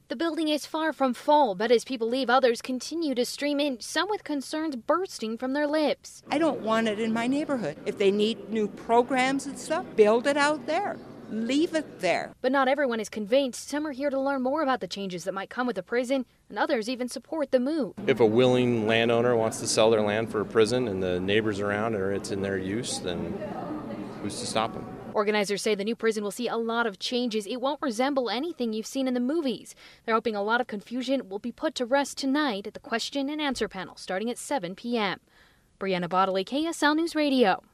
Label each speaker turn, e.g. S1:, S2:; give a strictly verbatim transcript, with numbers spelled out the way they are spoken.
S1: The building is far from full, but as people leave, others continue to stream in, some with concerns bursting from their lips.
S2: I don't want it in my neighborhood. If they need new programs and stuff, build it out there. Leave it there.
S1: But not everyone is convinced. Some are here to learn more about the changes that might come with the prison, and others even support the move.
S3: If a willing landowner wants to sell their land for a prison and the neighbors around or it's in their use, then who's to stop them?
S1: Organizers say the new prison will see a lot of changes. It won't resemble anything you've seen in the movies. They're hoping a lot of confusion will be put to rest tonight at the question and answer panel starting at seven p.m. Brianna Bodley, K S L News Radio.